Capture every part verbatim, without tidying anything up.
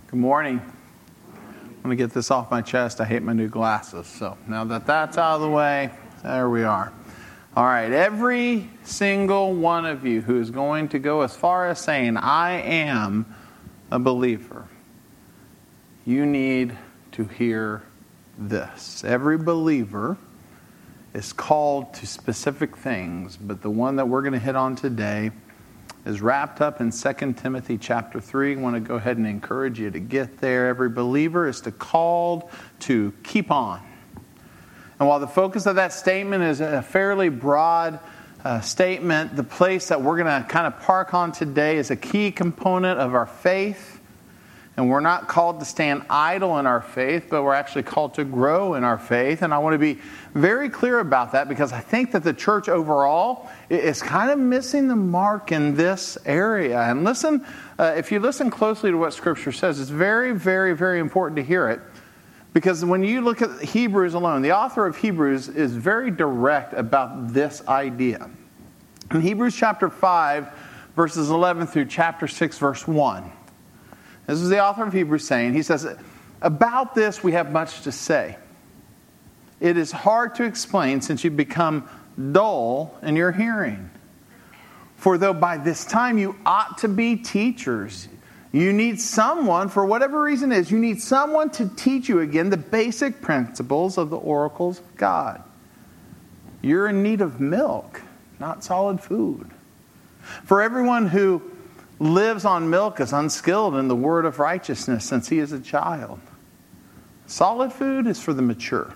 Good morning. I'm going to get this off my chest. I hate my new glasses. So now that that's out of the way, there we are. All right. Every single one of you who is going to go as far as saying, I am a believer, you need to hear this. Every believer is called to specific things, but the one that we're going to hit on today is wrapped up in Second Timothy chapter three. I want to go ahead and encourage you to get there. Every believer is to called to keep on. And while the focus of that statement is a fairly broad uh, statement, the place that we're going to kind of park on today is a key component of our faith. And we're not called to stand idle in our faith, but we're actually called to grow in our faith. And I want to be very clear about that because I think that the church overall is kind of missing the mark in this area. And listen, uh, if you listen closely to what Scripture says, it's very, very, very important to hear it. Because when you look at Hebrews alone, the author of Hebrews is very direct about this idea. In Hebrews chapter five, verses eleven through chapter six, verse one. This is the author of Hebrews saying, he says, about this we have much to say. It is hard to explain since you become dull in your hearing. For though by this time you ought to be teachers, you need someone, for whatever reason it is, you need someone to teach you again the basic principles of the oracles of God. You're in need of milk, not solid food. For everyone who lives on milk is unskilled in the word of righteousness since he is a child. Solid food is for the mature,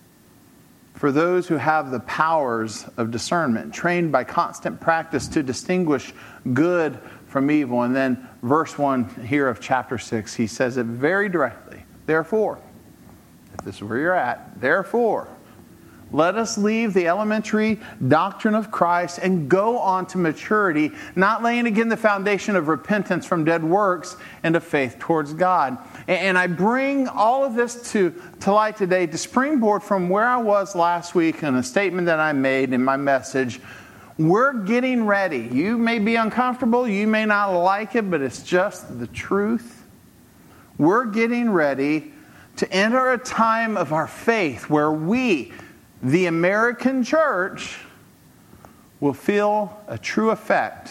for those who have the powers of discernment, trained by constant practice to distinguish good from evil. And then verse one here of chapter six, he says it very directly. Therefore, if this is where you're at, therefore, let us leave the elementary doctrine of Christ and go on to maturity, not laying again the foundation of repentance from dead works and of faith towards God. And I bring all of this to, to light today to springboard from where I was last week in a statement that I made in my message. We're getting ready. You may be uncomfortable, you may not like it, but it's just the truth. We're getting ready to enter a time of our faith where we, the American church, will feel a true effect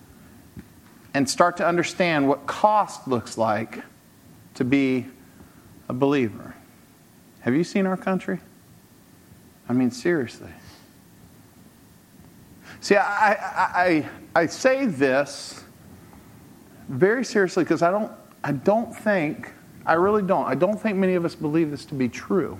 and start to understand what cost looks like to be a believer. Have you seen our country? I mean, seriously. See, I I, I, I say this very seriously because I don't I don't think, I really don't, I don't think many of us believe this to be true.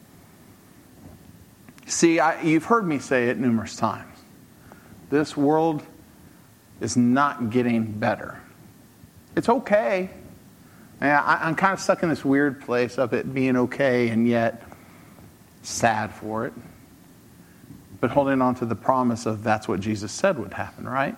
See, I, you've heard me say it numerous times. This world is not getting better. It's okay. And I, I'm kind of stuck in this weird place of it being okay and yet sad for it. But holding on to the promise of that's what Jesus said would happen, right?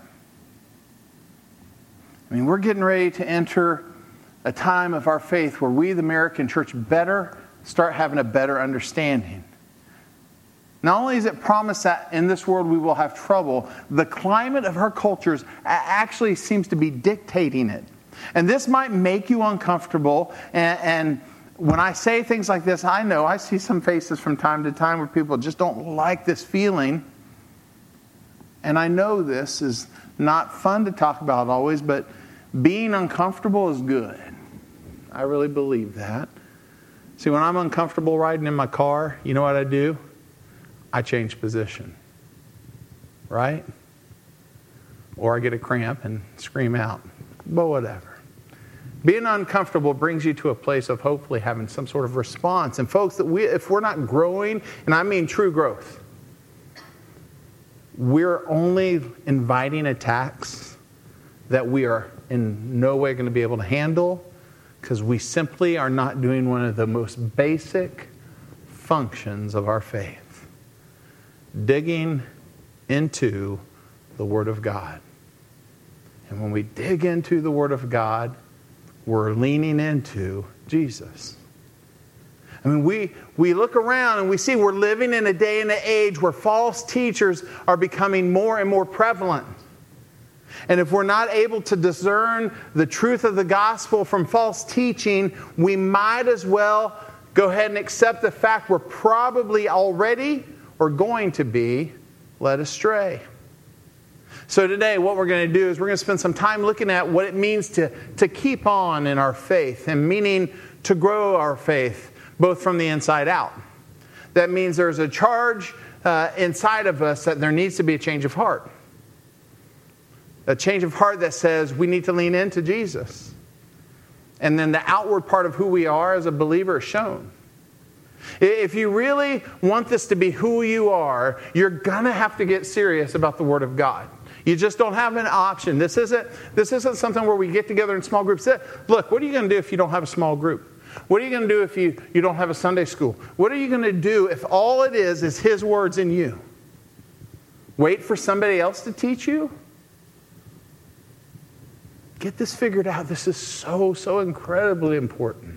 I mean, we're getting ready to enter a time of our faith where we, the American church, better start having a better understanding. Not only is it promised that in this world we will have trouble, the climate of our cultures actually seems to be dictating it. And this might make you uncomfortable. And, and when I say things like this, I know I see some faces from time to time where people just don't like this feeling. And I know this is not fun to talk about always, but being uncomfortable is good. I really believe that. See, when I'm uncomfortable riding in my car, you know what I do? I change position, right? Or I get a cramp and scream out, but whatever. Being uncomfortable brings you to a place of hopefully having some sort of response. And folks, that we, if we're not growing, and I mean true growth, we're only inviting attacks that we are in no way going to be able to handle because we simply are not doing one of the most basic functions of our faith. Digging into the Word of God. And when we dig into the Word of God, we're leaning into Jesus. I mean, we, we look around and we see we're living in a day and an age where false teachers are becoming more and more prevalent. And if we're not able to discern the truth of the gospel from false teaching, we might as well go ahead and accept the fact we're probably already or going to be led astray. So today what we're going to do is we're going to spend some time looking at what it means to, to keep on in our faith, and meaning to grow our faith, both from the inside out. That means there's a charge uh, inside of us that there needs to be a change of heart. A change of heart that says we need to lean into Jesus. And then the outward part of who we are as a believer is shown. If you really want this to be who you are, you're going to have to get serious about the Word of God. You just don't have an option. This isn't, this isn't something where we get together in small groups. Look, what are you going to do if you don't have a small group? What are you going to do if you, you don't have a Sunday school? What are you going to do if all it is is His words in you? Wait for somebody else to teach you? Get this figured out. This is so, so incredibly important.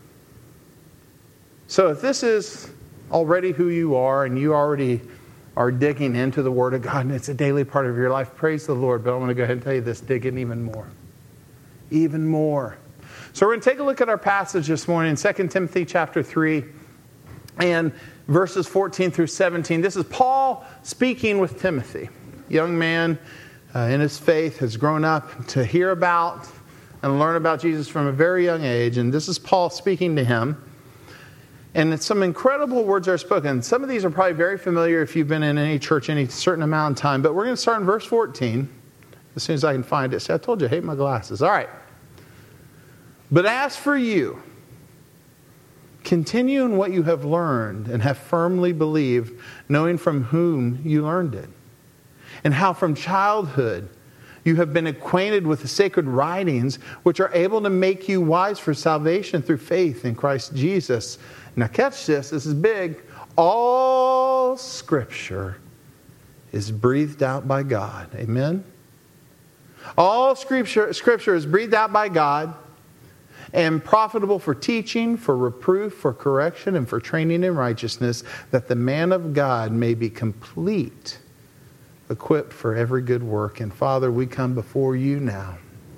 So if this is already who you are, and you already are digging into the Word of God, and it's a daily part of your life, praise the Lord. But I want to go ahead and tell you this, dig in even more. Even more. So we're going to take a look at our passage this morning, Second Timothy chapter three, and verses fourteen through seventeen. This is Paul speaking with Timothy, young man uh, in his faith, has grown up to hear about and learn about Jesus from a very young age. And this is Paul speaking to him. And some incredible words are spoken. Some of these are probably very familiar if you've been in any church any certain amount of time. But we're going to start in verse fourteen, as soon as I can find it. See, I told you I hate my glasses. All right. But as for you, continue in what you have learned and have firmly believed, knowing from whom you learned it, and how from childhood you have been acquainted with the sacred writings, which are able to make you wise for salvation through faith in Christ Jesus. Now catch this, this is big. All Scripture is breathed out by God. Amen? All Scripture, Scripture is breathed out by God and profitable for teaching, for reproof, for correction, and for training in righteousness, that the man of God may be complete, equipped for every good work. And Father, we come before you now.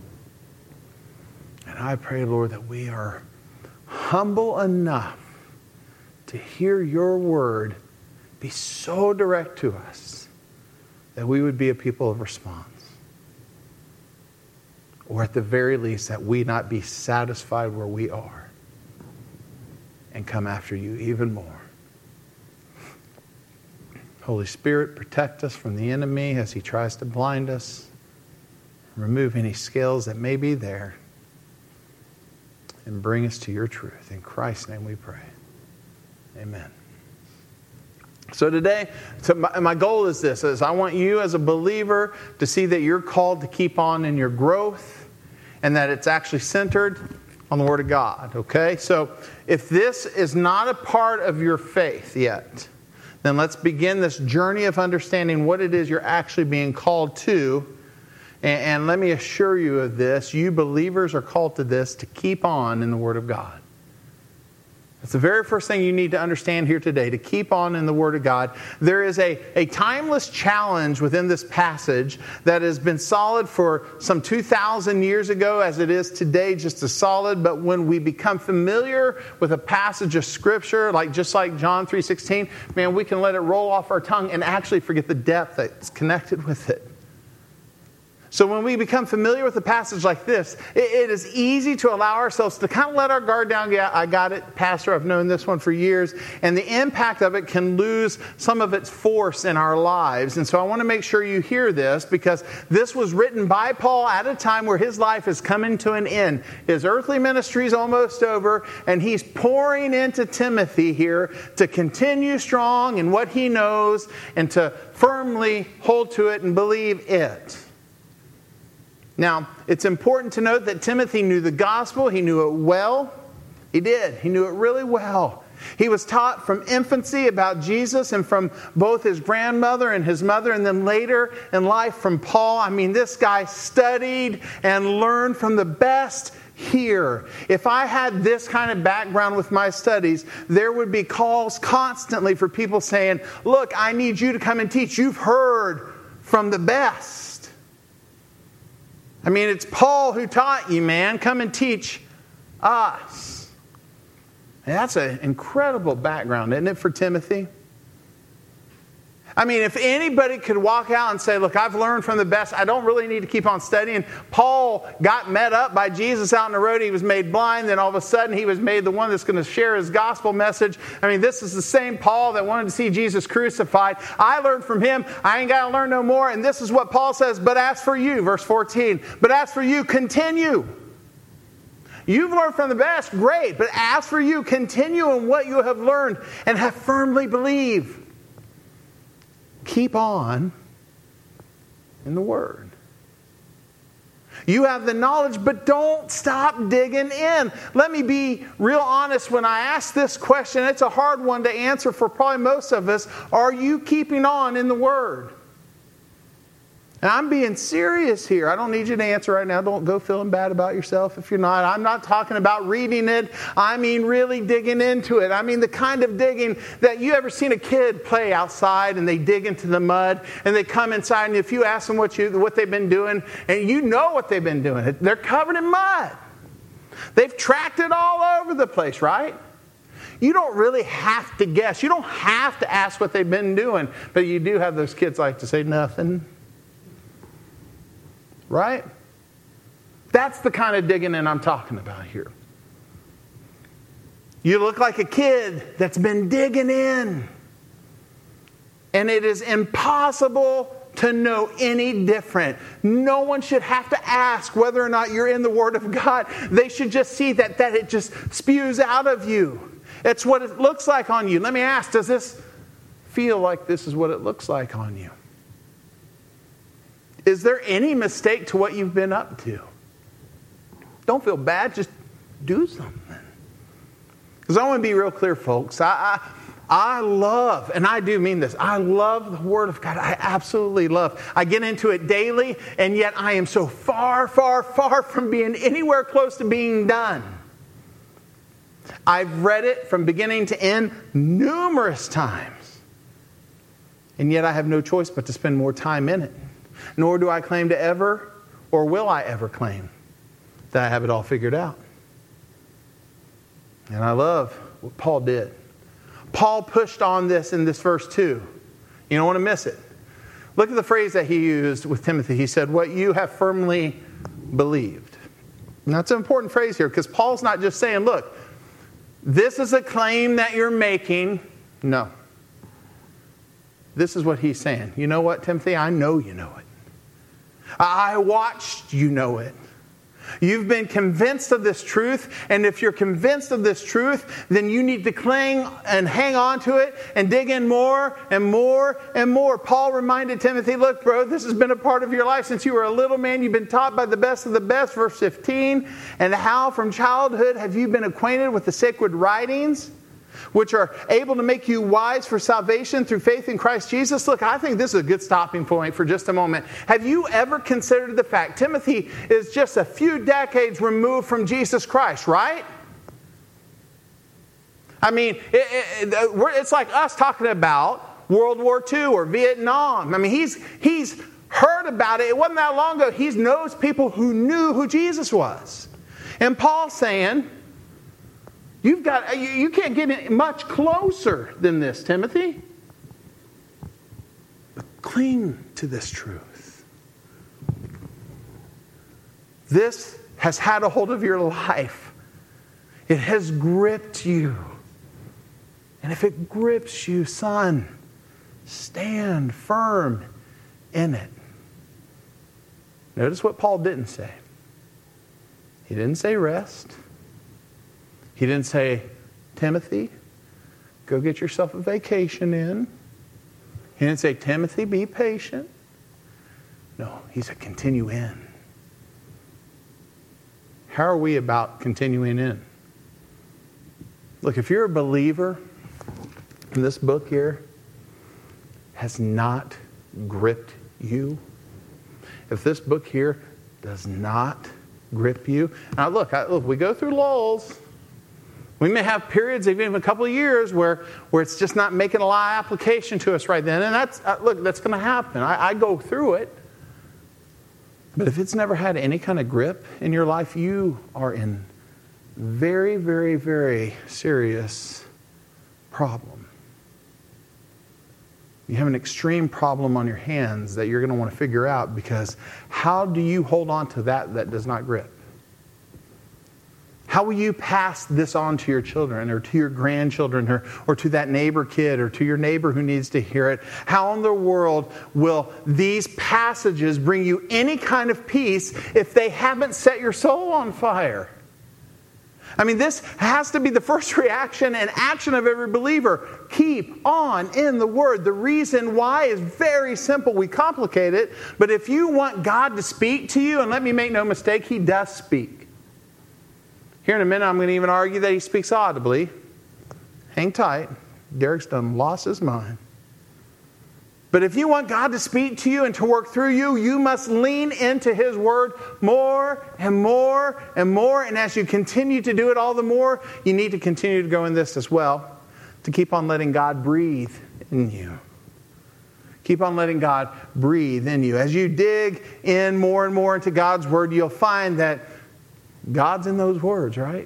And I pray, Lord, that we are humble enough to hear your word be so direct to us that we would be a people of response. Or at the very least, that we not be satisfied where we are and come after you even more. Holy Spirit, protect us from the enemy as he tries to blind us. Remove any scales that may be there. And bring us to your truth. In Christ's name we pray. Amen. So today, so my, my goal is this, is I want you as a believer to see that you're called to keep on in your growth and that it's actually centered on the Word of God, okay? So if this is not a part of your faith yet, then let's begin this journey of understanding what it is you're actually being called to. And, and let me assure you of this, you believers are called to this, to keep on in the Word of God. That's the very first thing you need to understand here today, to keep on in the Word of God. There is a, a timeless challenge within this passage that has been solid for some two thousand years ago as it is today, just as solid. But when we become familiar with a passage of Scripture, like just like John three sixteen, man, we can let it roll off our tongue and actually forget the depth that's connected with it. So when we become familiar with a passage like this, it, it is easy to allow ourselves to kind of let our guard down. Yeah, I got it, Pastor. I've known this one for years. And the impact of it can lose some of its force in our lives. And so I want to make sure you hear this, because this was written by Paul at a time where his life is coming to an end. His earthly ministry is almost over, and he's pouring into Timothy here to continue strong in what he knows and to firmly hold to it and believe it. Now, it's important to note that Timothy knew the gospel. He knew it well. He did. He knew it really well. He was taught from infancy about Jesus and from both his grandmother and his mother, and then later in life from Paul. I mean, this guy studied and learned from the best here. If I had this kind of background with my studies, there would be calls constantly for people saying, look, I need you to come and teach. You've heard from the best. I mean, it's Paul who taught you, man. Come and teach us. And that's an incredible background, isn't it, for Timothy? I mean, if anybody could walk out and say, look, I've learned from the best. I don't really need to keep on studying. Paul got met up by Jesus out on the road. He was made blind. Then all of a sudden, he was made the one that's going to share his gospel message. I mean, this is the same Paul that wanted to see Jesus crucified. I learned from him. I ain't got to learn no more. And this is what Paul says, but as for you, verse fourteen, but as for you, continue. You've learned from the best, great. But as for you, continue in what you have learned and have firmly believed. Keep on in the Word. You have the knowledge, but don't stop digging in. Let me be real honest when I ask this question. It's a hard one to answer for probably most of us. Are you keeping on in the Word? And I'm being serious here. I don't need you to answer right now. Don't go feeling bad about yourself if you're not. I'm not talking about reading it. I mean really digging into it. I mean the kind of digging that you ever seen a kid play outside and they dig into the mud and they come inside, and if you ask them what you what they've been doing, and you know what they've been doing, they're covered in mud. They've tracked it all over the place, right? You don't really have to guess. You don't have to ask what they've been doing, but you do have those kids like to say nothing. Right? That's the kind of digging in I'm talking about here. You look like a kid that's been digging in. And it is impossible to know any different. No one should have to ask whether or not you're in the Word of God. They should just see that, that it just spews out of you. It's what it looks like on you. Let me ask, does this feel like this is what it looks like on you? Is there any mistake to what you've been up to? Don't feel bad. Just do something. Because I want to be real clear, folks. I, I, I love, and I do mean this, I love the Word of God. I absolutely love. I get into it daily, and yet I am so far, far, far from being anywhere close to being done. I've read it from beginning to end numerous times. And yet I have no choice but to spend more time in it. Nor do I claim to ever, or will I ever claim, that I have it all figured out. And I love what Paul did. Paul pushed on this in this verse two. You don't want to miss it. Look at the phrase that he used with Timothy. He said, what you have firmly believed. And that's an important phrase here, because Paul's not just saying, look, this is a claim that you're making. No. This is what he's saying. You know what, Timothy? I know you know it. I watched you know it. You've been convinced of this truth, and if you're convinced of this truth, then you need to cling and hang on to it and dig in more and more and more. Paul reminded Timothy, look, bro, this has been a part of your life since you were a little man. You've been taught by the best of the best, verse fifteen. And how from childhood have you been acquainted with the sacred writings, which are able to make you wise for salvation through faith in Christ Jesus? Look, I think this is a good stopping point for just a moment. Have you ever considered the fact Timothy is just a few decades removed from Jesus Christ, right? I mean, it, it, it's like us talking about World War Two or Vietnam. I mean, he's he's heard about it. It wasn't that long ago. He knows people who knew who Jesus was. And Paul's saying, You've got, you, you can't get much closer than this, Timothy. But cling to this truth. This has had a hold of your life. It has gripped you. And if it grips you, son, stand firm in it. Notice what Paul didn't say. He didn't say rest. He didn't say, Timothy, go get yourself a vacation in. He didn't say, Timothy, be patient. No, he said, continue in. How are we about continuing in? Look, if you're a believer, and this book here has not gripped you, if this book here does not grip you. Now look, I, look, we go through lulls. We may have periods, even a couple of years, where, where it's just not making a lot of application to us right then. And that's, uh, look, that's going to happen. I, I go through it. But if it's never had any kind of grip in your life, you are in very, very, very serious problem. You have an extreme problem on your hands that you're going to want to figure out, because how do you hold on to that that does not grip? How will you pass this on to your children or to your grandchildren or, or to that neighbor kid or to your neighbor who needs to hear it? How in the world will these passages bring you any kind of peace if they haven't set your soul on fire? I mean, this has to be the first reaction and action of every believer. Keep on in the Word. The reason why is very simple. We complicate it. But if you want God to speak to you, and let me make no mistake, He does speak. Here in a minute, I'm going to even argue that He speaks audibly. Hang tight. Derek's done lost his mind. But if you want God to speak to you and to work through you, you must lean into His Word more and more and more. And as you continue to do it all the more, you need to continue to go in this as well, to keep on letting God breathe in you. Keep on letting God breathe in you. As you dig in more and more into God's Word, you'll find that God's in those words, right?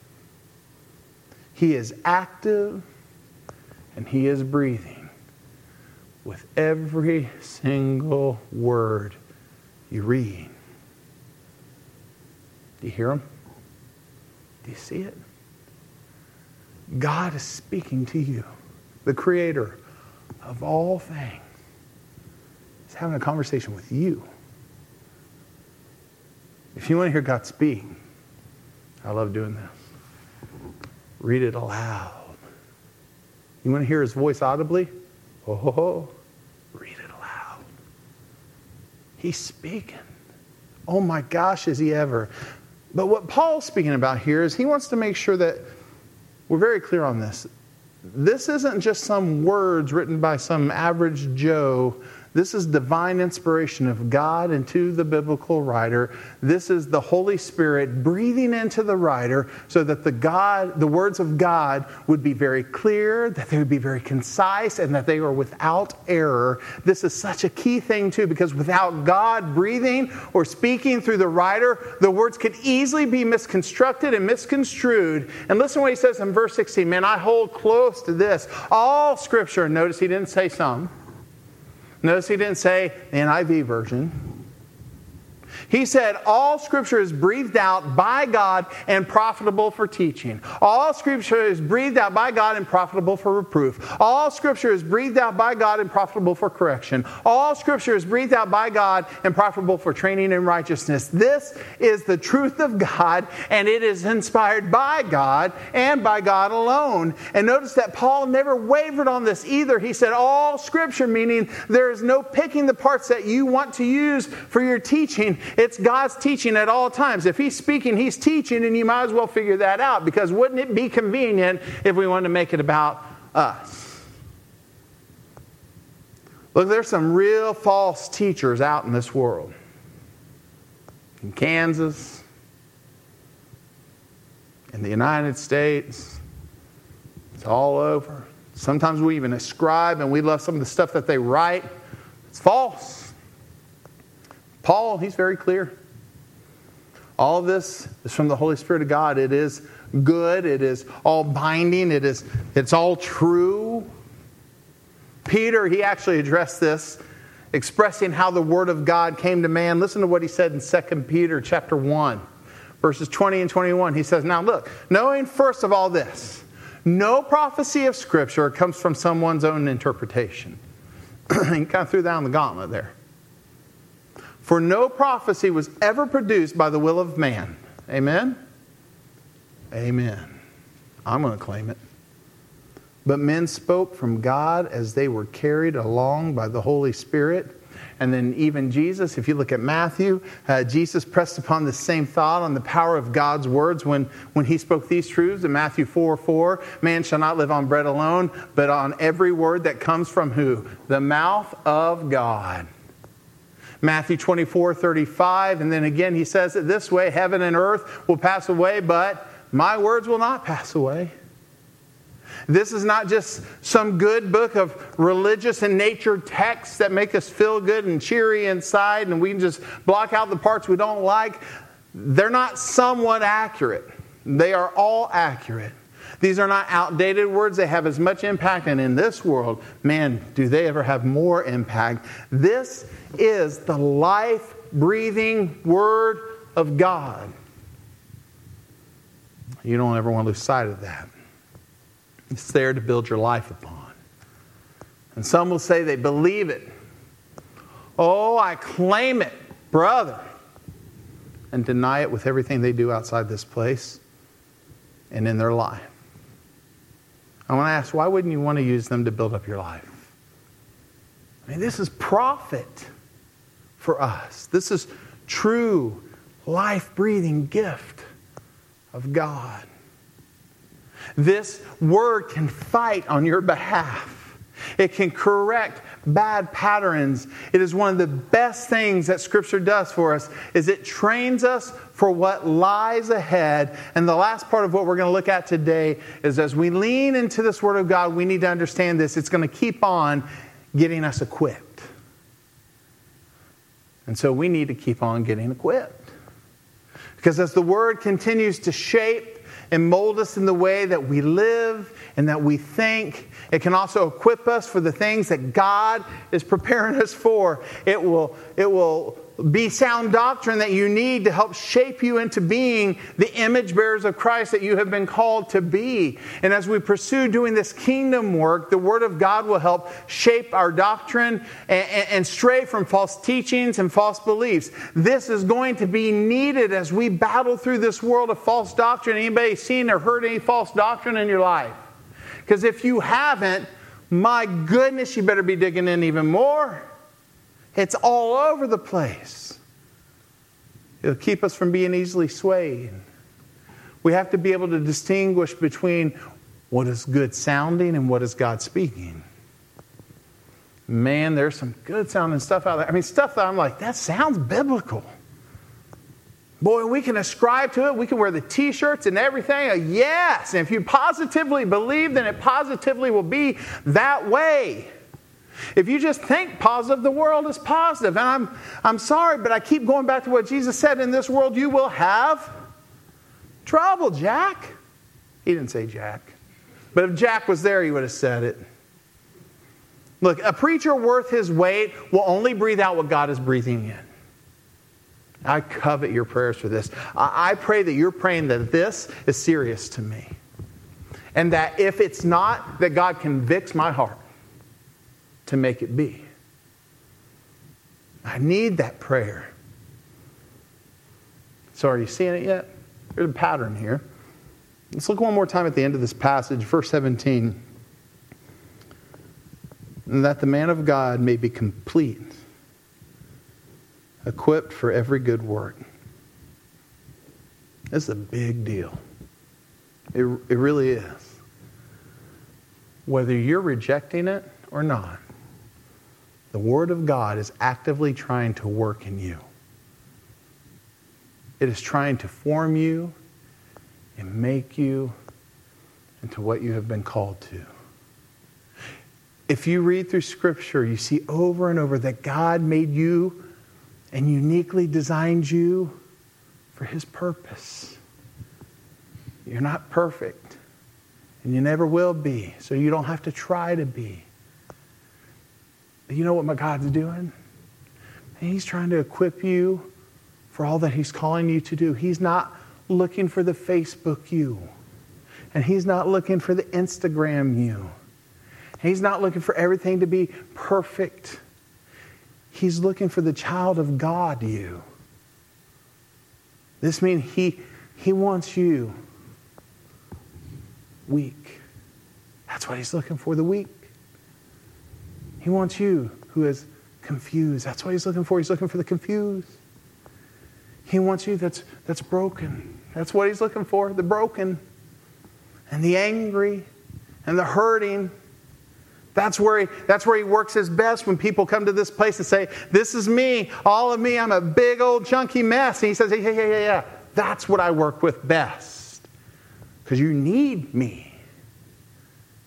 He is active and He is breathing with every single word you read. Do you hear Him? Do you see it? God is speaking to you. The Creator of all things is having a conversation with you. If you want to hear God speak, I love doing this. Read it aloud. You want to hear His voice audibly? Oh, ho, ho. Read it aloud. He's speaking. Oh my gosh, is He ever. But what Paul's speaking about here is he wants to make sure that we're very clear on this. This isn't just some words written by some average Joe. This is divine inspiration of God into the biblical writer. This is the Holy Spirit breathing into the writer so that the God, the words of God would be very clear, that they would be very concise, and that they are without error. This is such a key thing too, because without God breathing or speaking through the writer, the words could easily be misconstructed and misconstrued. And listen to what he says in verse sixteen. Man, I hold close to this. All Scripture, notice he didn't say some. Notice he didn't say the N I V version. He said all Scripture is breathed out by God and profitable for teaching. All Scripture is breathed out by God and profitable for reproof. All Scripture is breathed out by God and profitable for correction. All Scripture is breathed out by God and profitable for training in righteousness. This is the truth of God, and it is inspired by God and by God alone. And notice that Paul never wavered on this either. He said all Scripture, meaning there is no picking the parts that you want to use for your teaching. It's God's teaching at all times. If He's speaking, He's teaching, and you might as well figure that out, because wouldn't it be convenient if we wanted to make it about us? Look, there's some real false teachers out in this world. In Kansas, in the United States, it's all over. Sometimes we even ascribe, and we love some of the stuff that they write. It's false. Paul, he's very clear. All of this is from the Holy Spirit of God. It is good. It is all binding. It is, it's all true. Peter, he actually addressed this, expressing how the Word of God came to man. Listen to what he said in Second Peter chapter one, verses twenty and twenty-one. He says, now look, knowing first of all this, no prophecy of Scripture comes from someone's own interpretation. He kind of threw down the gauntlet there. For no prophecy was ever produced by the will of man. Amen? Amen. I'm going to claim it. But men spoke from God as they were carried along by the Holy Spirit. And then even Jesus, if you look at Matthew, uh, Jesus pressed upon the same thought on the power of God's words when, when He spoke these truths in Matthew four four. Man shall not live on bread alone, but on every word that comes from who? The mouth of God. Matthew twenty-four thirty-five, and then again he says it this way, heaven and earth will pass away, but my words will not pass away. This is not just some good book of religious and nature texts that make us feel good and cheery inside and we can just block out the parts we don't like. They're not somewhat accurate. They are all accurate. These are not outdated words. They have as much impact. And in this world, man, do they ever have more impact. This is the life-breathing Word of God. You don't ever want to lose sight of that. It's there to build your life upon. And some will say they believe it. Oh, I claim it, brother. And deny it with everything they do outside this place and in their life. I want to ask, why wouldn't you want to use them to build up your life? I mean, this is profit for us. This is true life-breathing gift of God. This Word can fight on your behalf. It can correct bad patterns. It is one of the best things that Scripture does for us, is it trains us for what lies ahead. And the last part of what we're going to look at today is as we lean into this Word of God, we need to understand this. It's going to keep on getting us equipped. And so we need to keep on getting equipped. Because as the Word continues to shape and mold us in the way that we live and that we think, it can also equip us for the things that God is preparing us for. It will, it will be sound doctrine that you need to help shape you into being the image bearers of Christ that you have been called to be. And as we pursue doing this kingdom work, the Word of God will help shape our doctrine and, and, and stray from false teachings and false beliefs. This is going to be needed as we battle through this world of false doctrine. Anybody seen or heard any false doctrine in your life? Because if you haven't, my goodness, you better be digging in even more. It's all over the place. It'll keep us from being easily swayed. We have to be able to distinguish between what is good sounding and what is God speaking. Man, there's some good sounding stuff out there. I mean, stuff that I'm like, that sounds biblical. Boy, we can ascribe to it. We can wear the t-shirts and everything. Yes. And if you positively believe, then it positively will be that way. If you just think positive, the world is positive. And I'm, I'm sorry, but I keep going back to what Jesus said. In this world, you will have trouble, Jack. He didn't say Jack. But if Jack was there, he would have said it. Look, a preacher worth his weight will only breathe out what God is breathing in. I covet your prayers for this. I pray that you're praying that this is serious to me. And that if it's not, that God convicts my heart to make it be. I need that prayer. So are you seeing it yet? There's a pattern here. Let's look one more time at the end of this passage, verse seventeen. And that the man of God may be complete, equipped for every good work. This is a big deal. It, it really is. Whether you're rejecting it or not, the Word of God is actively trying to work in you. It is trying to form you and make you into what you have been called to. If you read through Scripture, you see over and over that God made you and uniquely designed you for His purpose. You're not perfect, and you never will be, so you don't have to try to be. But you know what my God's doing? He's trying to equip you for all that He's calling you to do. He's not looking for the Facebook you, and He's not looking for the Instagram you. He's not looking for everything to be perfect. He's looking for the child of God you. This means he, he wants you weak. That's what He's looking for, the weak. He wants you who is confused. That's what He's looking for. He's looking for the confused. He wants you that's, that's broken. That's what He's looking for, the broken and the angry and the hurting. That's where, he, that's where he works his best when people come to this place and say, this is me, all of me, I'm a big old chunky mess. And He says, hey, hey, hey, yeah, that's what I work with best. Because you need me.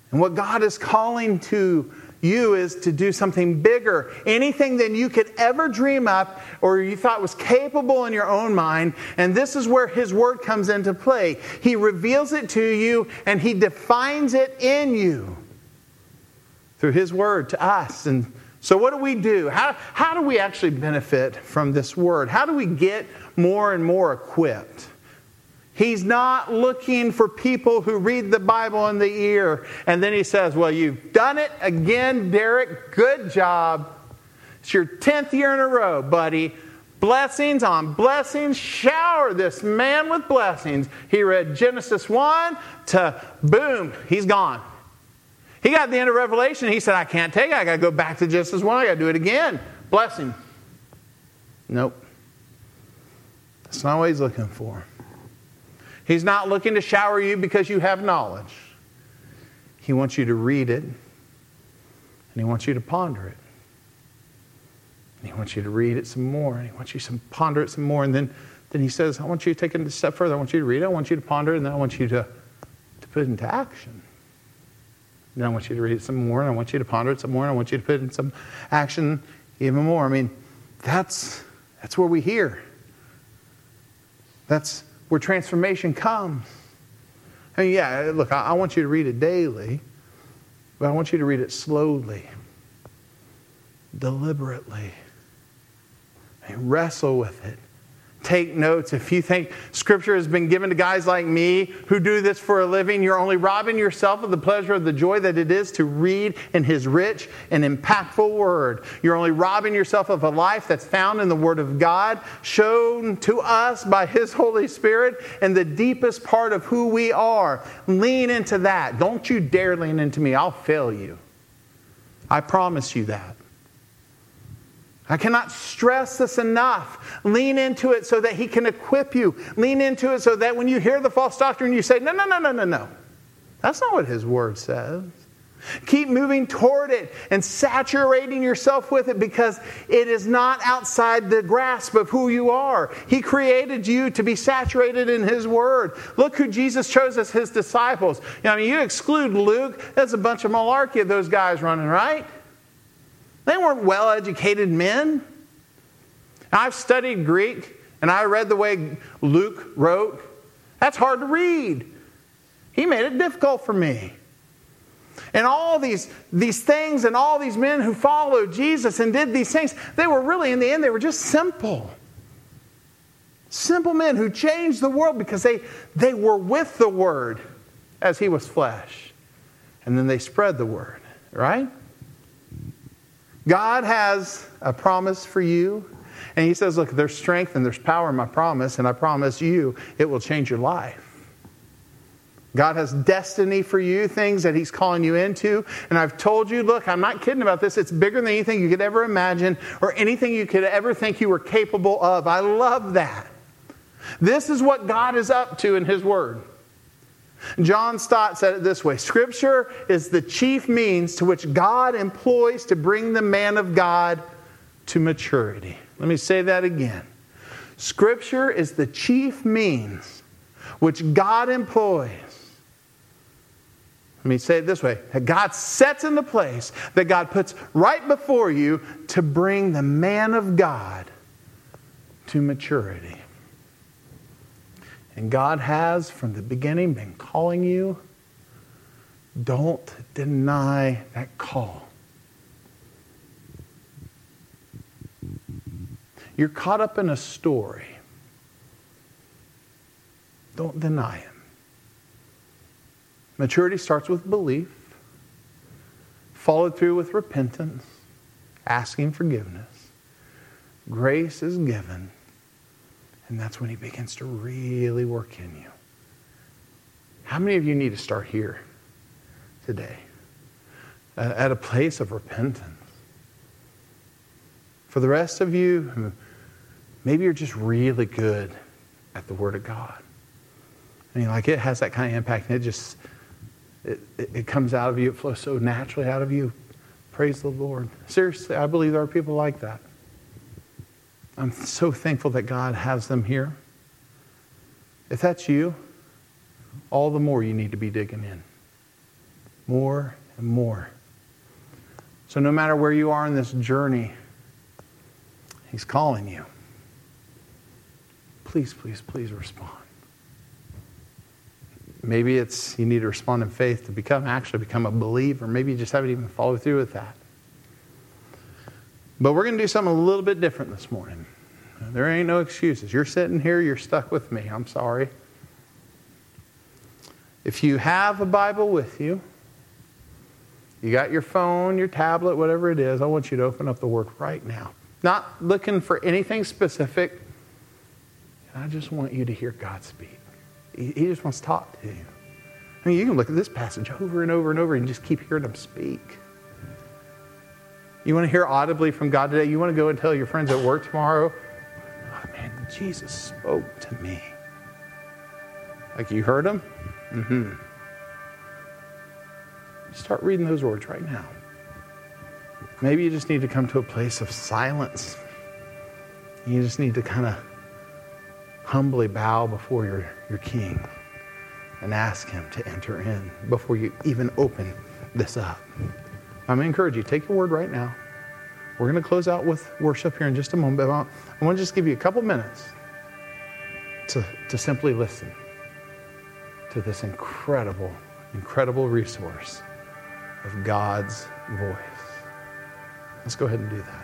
And what God is calling to you is to do something bigger. Anything than you could ever dream up or you thought was capable in your own mind. And this is where His Word comes into play. He reveals it to you and He defines it in you through His Word to us. And so what do we do? How, how do we actually benefit from this Word? How do we get more and more equipped? He's not looking for people who read the Bible in the ear and then He says, well, you've done it again, Derek. Good job. It's your tenth year in a row, buddy. Blessings on blessings. Shower this man with blessings. He read Genesis one to boom, he's gone. He got to the end of Revelation. He said, I can't take it. I got to go back to Genesis one. I got to do it again. Blessing. Nope. That's not what He's looking for. He's not looking to shower you because you have knowledge. He wants you to read it. And He wants you to ponder it. And He wants you to read it some more. And He wants you to ponder it some more. And then, then He says, I want you to take it a step further. I want you to read it. I want you to ponder it. And then I want you to, to put it into action. And then I want you to read it some more. And I want you to ponder it some more. And I want you to put it in some action even more. I mean, that's, that's where we hear. That's where transformation comes. I mean, yeah, look, I, I want you to read it daily, but I want you to read it slowly, deliberately. And wrestle with it. Take notes. If you think Scripture has been given to guys like me who do this for a living, you're only robbing yourself of the pleasure of the joy that it is to read in His rich and impactful Word. You're only robbing yourself of a life that's found in the Word of God, shown to us by His Holy Spirit, and the deepest part of who we are. Lean into that. Don't you dare lean into me. I'll fail you. I promise you that. I cannot stress this enough. Lean into it so that He can equip you. Lean into it so that when you hear the false doctrine, you say, no, no, no, no, no, no. That's not what His Word says. Keep moving toward it and saturating yourself with it because it is not outside the grasp of who you are. He created you to be saturated in His Word. Look who Jesus chose as His disciples. You know, I mean, you exclude Luke, that's a bunch of malarkey of those guys running, right? They weren't well-educated men. I've studied Greek, and I read the way Luke wrote. That's hard to read. He made it difficult for me. And all these, these things and all these men who followed Jesus and did these things, they were really, in the end, they were just simple. Simple men who changed the world because they, they were with the Word as He was flesh. And then they spread the Word, right? God has a promise for you. And He says, look, there's strength and there's power in my promise. And I promise you it will change your life. God has destiny for you, things that He's calling you into. And I've told you, look, I'm not kidding about this. It's bigger than anything you could ever imagine or anything you could ever think you were capable of. I love that. This is what God is up to in His Word. John Stott said it this way: Scripture is the chief means to which God employs to bring the man of God to maturity. Let me say that again. Scripture is the chief means which God employs. Let me say it this way. That God sets into place, that God puts right before you to bring the man of God to maturity. And God has, from the beginning, been calling you. Don't deny that call. You're caught up in a story. Don't deny it. Maturity starts with belief, followed through with repentance, asking forgiveness. Grace is given. And that's when He begins to really work in you. How many of you need to start here today? At a place of repentance. For the rest of you, maybe you're just really good at the Word of God. I mean, like it has that kind of impact. And it just, it, it, it comes out of you. It flows so naturally out of you. Praise the Lord. Seriously, I believe there are people like that. I'm so thankful that God has them here. If that's you, all the more you need to be digging in. more and more. So no matter where you are in this journey, he's calling you. Please, please, please respond. Maybe it's you need to respond in faith to become actually become a believer. Maybe you just haven't even followed through with that. But we're going to do something a little bit different this morning. There ain't no excuses. You're sitting here, you're stuck with me. I'm sorry. If you have a Bible with you, you got your phone, your tablet, whatever it is, I want you to open up the Word right now. Not looking for anything specific. I just want you to hear God speak. He just wants to talk to you. I mean, you can look at this passage over and over and over and just keep hearing him speak. You want to hear audibly from God today? You want to go and tell your friends at work tomorrow, oh man, Jesus spoke to me. Like you heard him? Mm-hmm. Start reading those words right now. Maybe you just need to come to a place of silence. You just need to kind of humbly bow before your, your King and ask him to enter in before you even open this up. I'm going to encourage you, take your word right now. We're going to close out with worship here in just a moment, but I want to just give you a couple minutes to, to simply listen to this incredible, incredible resource of God's voice. Let's go ahead and do that.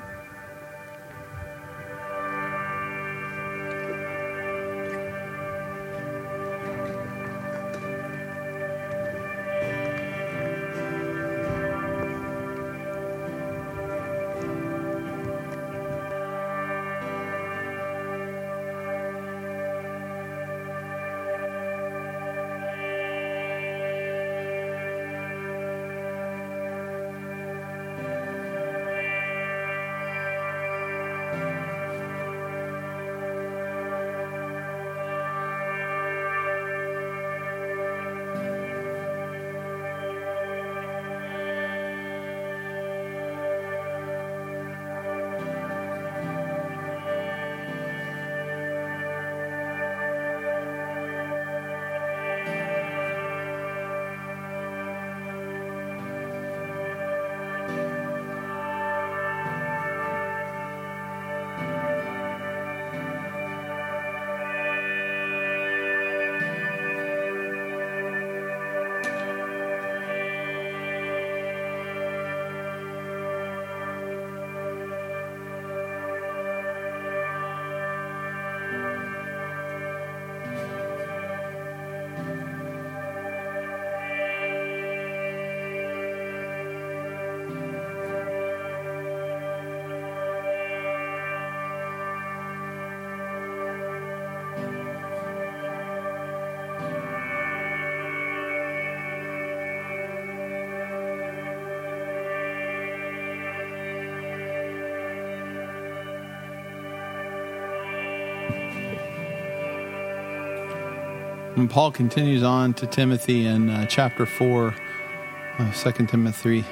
And Paul continues on to Timothy in uh, chapter four of Second Timothy.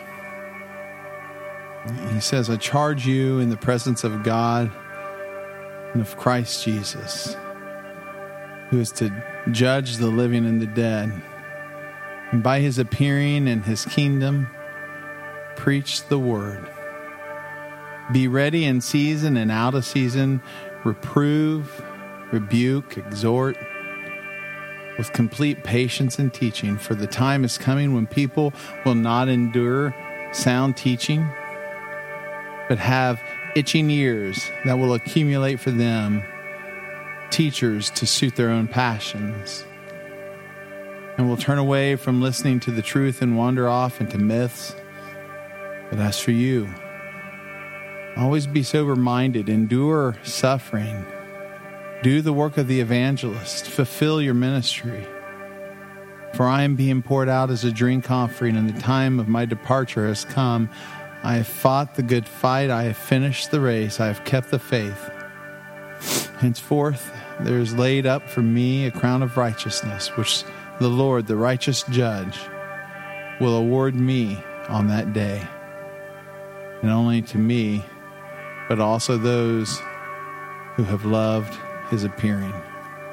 He says, I charge you in the presence of God and of Christ Jesus, who is to judge the living and the dead. And by his appearing in his kingdom, preach the word. Be ready in season and out of season, reprove, rebuke, exhort, with complete patience and teaching, for the time is coming when people will not endure sound teaching, but have itching ears that will accumulate for them teachers to suit their own passions, and will turn away from listening to the truth and wander off into myths. But as for you, always be sober-minded, endure suffering, do the work of the evangelist, fulfill your ministry. For I am being poured out as a drink offering, and the time of my departure has come. I have fought the good fight, I have finished the race, I have kept the faith. Henceforth there is laid up for me a crown of righteousness, which the Lord, the righteous judge, will award me on that day. And only to me, but also those who have loved his appearing.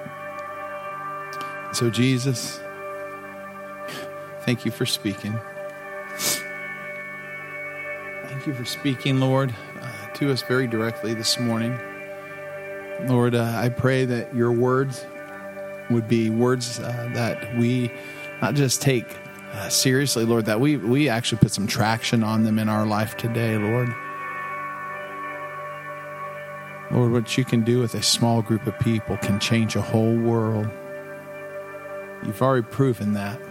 So Jesus, thank you for speaking. thank you for speaking, Lord, uh, to us very directly this morning. Lord, uh, I pray that your words would be words uh, that we not just take uh, seriously, Lord, that we, we actually put some traction on them in our life today, Lord. Lord, what you can do with a small group of people can change a whole world. You've already proven that.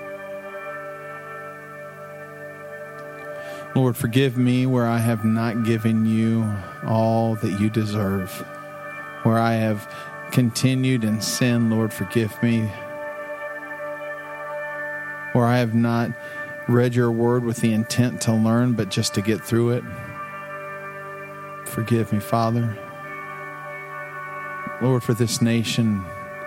Lord, forgive me where I have not given you all that you deserve. Where I have continued in sin, Lord, forgive me. Where I have not read your word with the intent to learn, but just to get through it. Forgive me, Father. Lord, for this nation,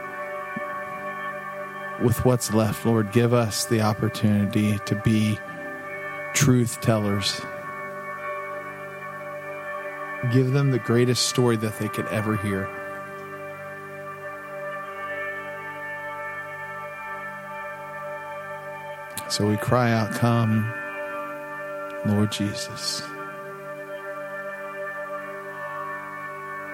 with what's left, Lord, give us the opportunity to be truth tellers. Give them the greatest story that they could ever hear. So we cry out, come, Lord Jesus.